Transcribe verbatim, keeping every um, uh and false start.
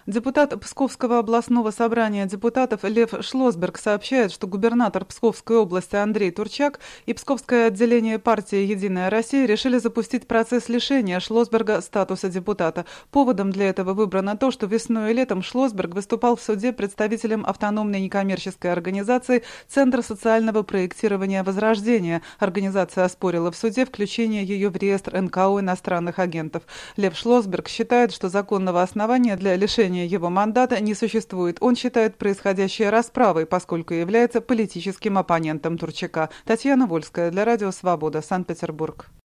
Депутат Псковского областного собрания депутатов Лев Шлосберг сообщает, что губернатор Псковской области Андрей Турчак и Псковское отделение партии «Единая Россия» решили запустить процесс лишения Шлосберга статуса депутата. Поводом для этого выбрано то, что весной и летом Шлосберг выступал в суде представителем автономной некоммерческой организации «Центр социального проектирования Возрождения». Организация оспорила в суде включение ее в реестр эн ка о иностранных агентов. Лев Шлосберг считает, что законного основания для лишения его мандата не существует. Он считает происходящее расправой, поскольку является политическим оппонентом Турчака. Татьяна Вольская для Радио Свобода, Санкт-Петербург.